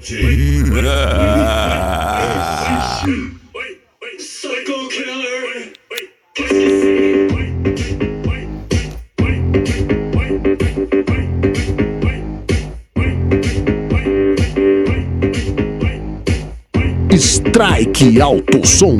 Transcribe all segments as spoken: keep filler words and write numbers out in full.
Psycho Killer. Strike Alto Som.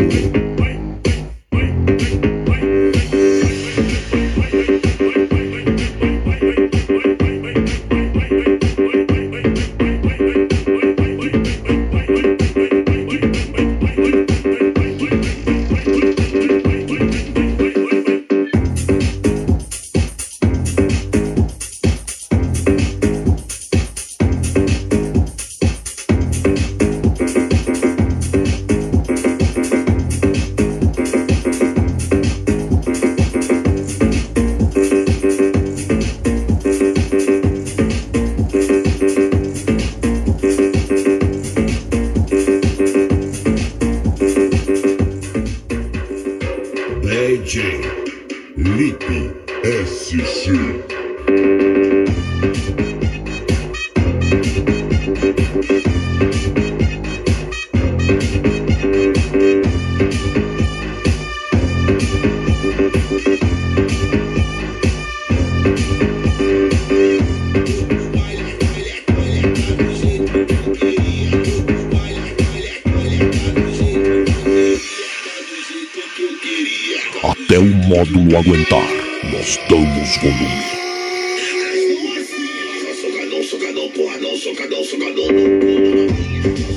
D J Lipe S C. Até o módulo aguentar, nós damos volume. Socadão, socadão, porradão, socadão, socadão.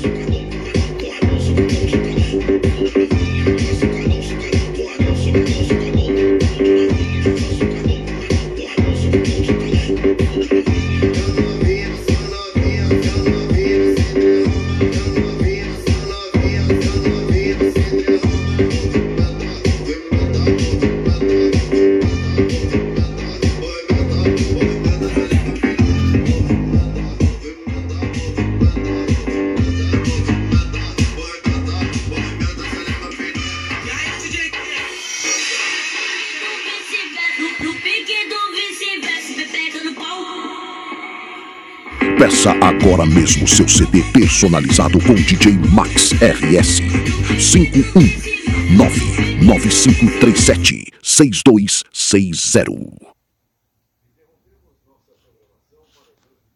Peça agora mesmo seu C D personalizado com D J Max R S. cinco um nove nove cinco três sete seis dois seis zero.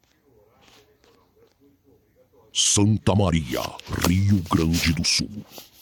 Santa Maria, Rio Grande do Sul.